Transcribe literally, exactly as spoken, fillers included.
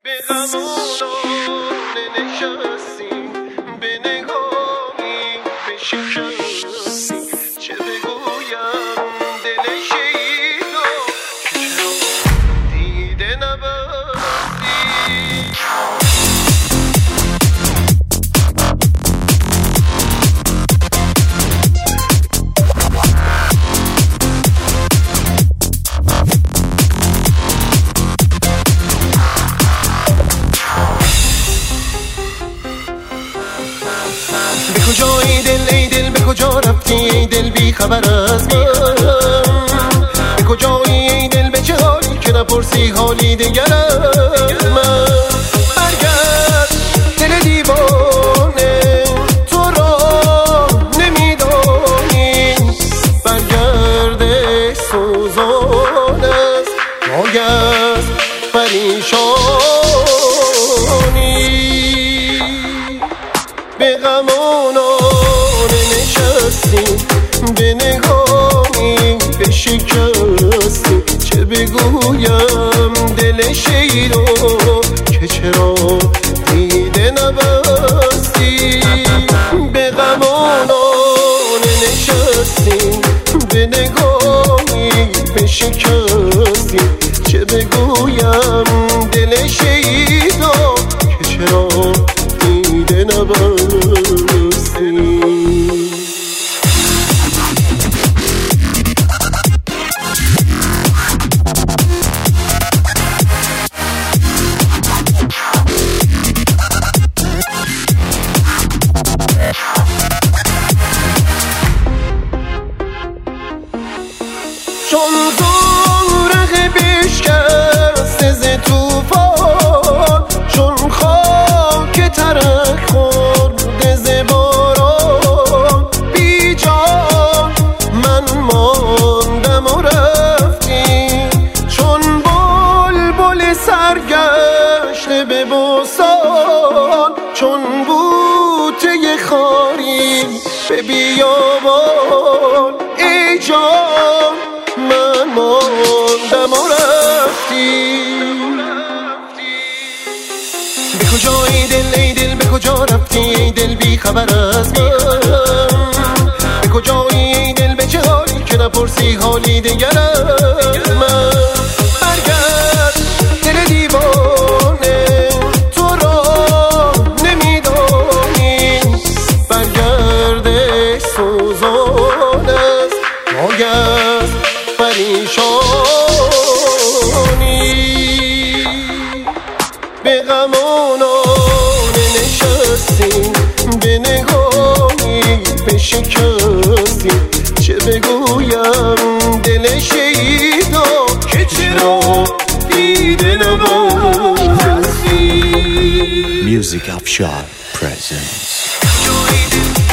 به غمانان نشستی، به نگاهی به شکستی، چه بگویم دل شیدا که چرا دیده نبستی. به کجایی دل ای دل، به کجا رفتی ای دل بی خبر از من؟ به کجایی ای دل، به چه حالی که نپرسی حالی دگر از من؟ برگرد دل دیوانه، تو را نمیدانی، برگرد سوزان است وای از پریشانی. به غمانان نشستی، به نگاهی به شکستی، چه بگویم دل شیدا که چرا دیده نبستی. به غمانان نشستی، به نگاهی به شکستی، چه بگویم دل شیدا که چرا دیده نبستی. چون زورق بشکسته ز توفان، چون خاک ترک خورده ز باران، بی جان من ماندم و رفتی، چون بلبل سرگشته به بوستان، چون بوته خاری به بیابان، ای جان من ماندم و رفتی. به کجایی دل ای دل، به کجا رفتی ای دل بی خبر از من؟ به کجایی ای دل، به چه حالی که نپرسی حالی دگر از من؟ برگرد دل دیوانه، تو را نمیدانی، برگرد سوزان است وای از پریشانی. به غمانان نشستی، به نگاهی به شکستی، چه بگویم دل شیدا که چرا دیده نبستی. Music Afshar presents